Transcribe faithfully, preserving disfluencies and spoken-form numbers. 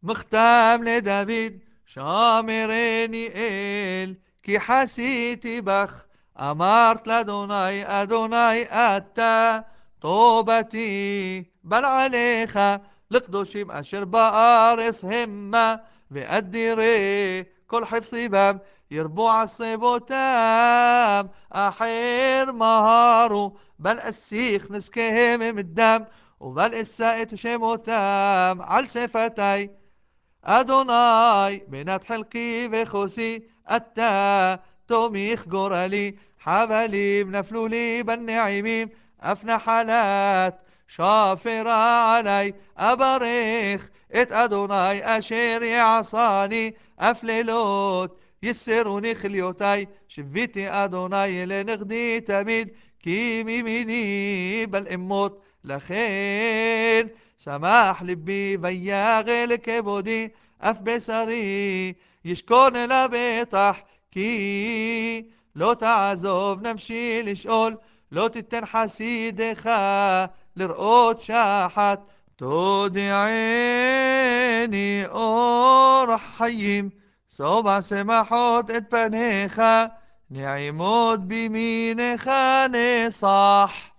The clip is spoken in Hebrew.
מכתם לדוד, שמרני אל, כי חסיתי בך. אמרת לאדוני, אדוני אתה טובתי, בל עליך לקדושים אשר בארץ המה, ואדירי כל חפשי בם, ירבו עשבותם, אחר מהרו, בל אסיך נזקיהם מדם, ובל אשא את שמותם על שפתי. אדוני מנת חלקי וחוסי, אתה תומיך גורלי. חבלים נפלו לי בנעימים, אף נחלת שפרה עלי. אברך את אדוני אשר יעשני, אף לילות יסרוני כליותי. שביתי אדוני לנגדי תמיד, כי מימיני בל אמות. לכן שמח ליבי ויגל כבודי, אף בשרי ישכון לבטח. כי לא תעזוב נפשי לשאול, לא תיתן חסידך לראות שחת. תודיעני אור חיים, שובע שמחות את פניך, נעימות בימינך נשח.